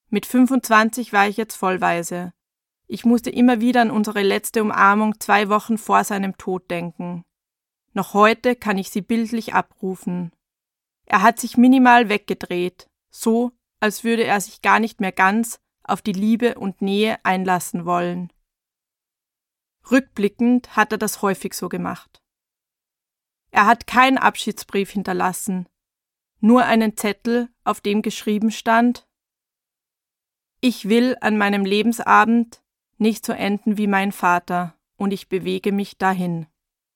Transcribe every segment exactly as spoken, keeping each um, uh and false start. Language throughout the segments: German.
Mit fünfundzwanzig war ich jetzt vollweise. Ich musste immer wieder an unsere letzte Umarmung zwei Wochen vor seinem Tod denken. Noch heute kann ich sie bildlich abrufen. Er hat sich minimal weggedreht, so als würde er sich gar nicht mehr ganz auf die Liebe und Nähe einlassen wollen. Rückblickend hat er das häufig so gemacht. Er hat keinen Abschiedsbrief hinterlassen, nur einen Zettel, auf dem geschrieben stand: Ich will an meinem Lebensabend nicht so enden wie mein Vater, und ich bewege mich dahin.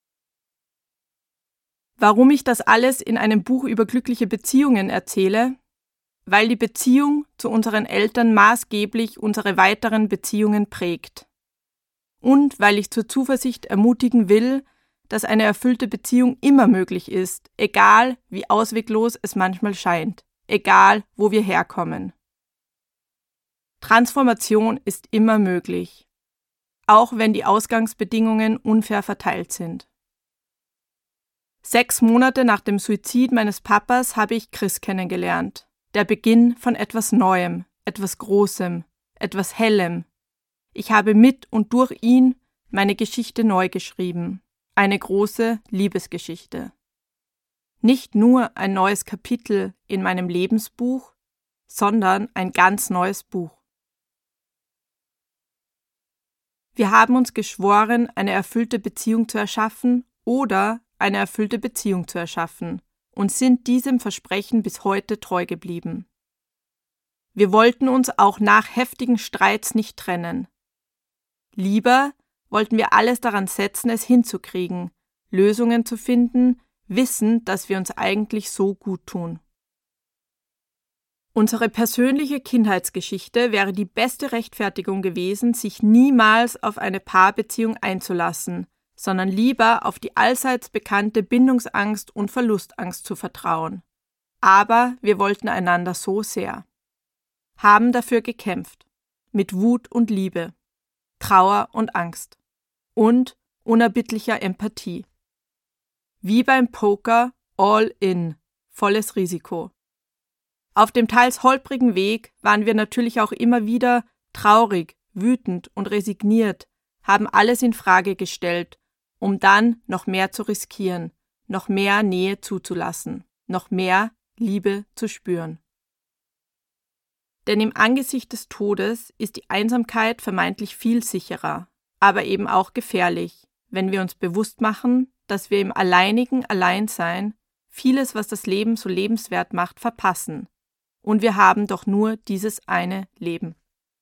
Warum ich das alles in einem Buch über glückliche Beziehungen erzähle? Weil die Beziehung zu unseren Eltern maßgeblich unsere weiteren Beziehungen prägt. Und weil ich zur Zuversicht ermutigen will, dass eine erfüllte Beziehung immer möglich ist, egal wie ausweglos es manchmal scheint, egal wo wir herkommen. Transformation ist immer möglich, auch wenn die Ausgangsbedingungen unfair verteilt sind. Sechs Monate nach dem Suizid meines Papas habe ich Chris kennengelernt. Der Beginn von etwas Neuem, etwas Großem, etwas Hellem. Ich habe mit und durch ihn meine Geschichte neu geschrieben. Eine große Liebesgeschichte. Nicht nur ein neues Kapitel in meinem Lebensbuch, sondern ein ganz neues Buch. Wir haben uns geschworen, eine erfüllte Beziehung zu erschaffen oder eine erfüllte Beziehung zu erschaffen und sind diesem Versprechen bis heute treu geblieben. Wir wollten uns auch nach heftigen Streits nicht trennen. Lieber wollten wir alles daran setzen, es hinzukriegen, Lösungen zu finden, wissen, dass wir uns eigentlich so gut tun. Unsere persönliche Kindheitsgeschichte wäre die beste Rechtfertigung gewesen, sich niemals auf eine Paarbeziehung einzulassen, sondern lieber auf die allseits bekannte Bindungsangst und Verlustangst zu vertrauen. Aber wir wollten einander so sehr. Haben dafür gekämpft. Mit Wut und Liebe. Trauer und Angst. Und unerbittlicher Empathie. Wie beim Poker, all in, volles Risiko. Auf dem teils holprigen Weg waren wir natürlich auch immer wieder traurig, wütend und resigniert, haben alles in Frage gestellt, um dann noch mehr zu riskieren, noch mehr Nähe zuzulassen, noch mehr Liebe zu spüren. Denn im Angesicht des Todes ist die Einsamkeit vermeintlich viel sicherer, aber eben auch gefährlich, wenn wir uns bewusst machen, dass wir im alleinigen Alleinsein vieles, was das Leben so lebenswert macht, verpassen. Und wir haben doch nur dieses eine Leben.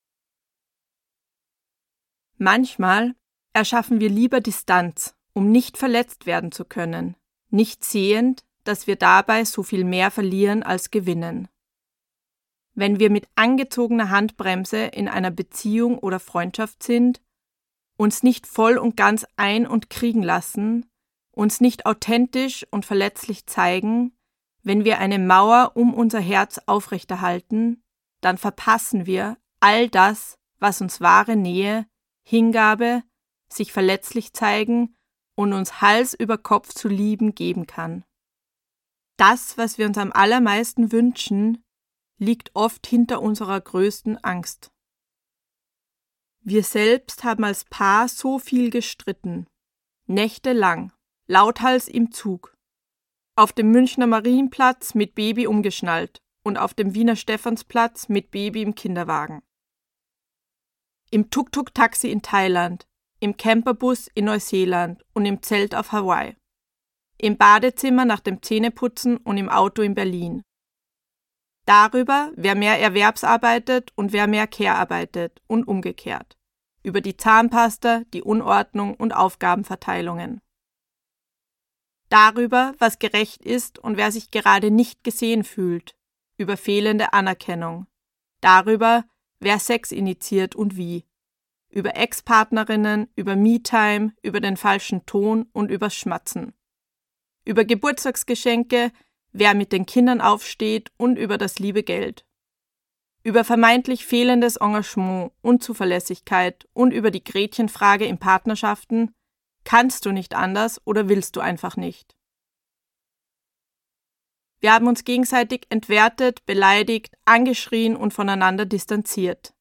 Manchmal erschaffen wir lieber Distanz, um nicht verletzt werden zu können, nicht sehend, dass wir dabei so viel mehr verlieren als gewinnen. Wenn wir mit angezogener Handbremse in einer Beziehung oder Freundschaft sind, uns nicht voll und ganz ein- und kriegen lassen, uns nicht authentisch und verletzlich zeigen, wenn wir eine Mauer um unser Herz aufrechterhalten, dann verpassen wir all das, was uns wahre Nähe, Hingabe, sich verletzlich zeigen und uns Hals über Kopf zu lieben geben kann. Das, was wir uns am allermeisten wünschen, liegt oft hinter unserer größten Angst. Wir selbst haben als Paar so viel gestritten, nächtelang, lauthals im Zug, auf dem Münchner Marienplatz mit Baby umgeschnallt und auf dem Wiener Stephansplatz mit Baby im Kinderwagen. Im Tuk-Tuk-Taxi in Thailand, im Camperbus in Neuseeland und im Zelt auf Hawaii. Im Badezimmer nach dem Zähneputzen und im Auto in Berlin. Darüber, wer mehr erwerbsarbeitet und wer mehr Care-arbeitet und umgekehrt. Über die Zahnpasta, die Unordnung und Aufgabenverteilungen. Darüber, was gerecht ist und wer sich gerade nicht gesehen fühlt. Über fehlende Anerkennung. Darüber, wer Sex initiiert und wie. Über Ex-Partnerinnen, über Me-Time, über den falschen Ton und übers Schmatzen. Über Geburtstagsgeschenke, wer mit den Kindern aufsteht und über das liebe Geld. Über vermeintlich fehlendes Engagement, Unzuverlässigkeit und über die Gretchenfrage in Partnerschaften, kannst du nicht anders oder willst du einfach nicht? Wir haben uns gegenseitig entwertet, beleidigt, angeschrien und voneinander distanziert.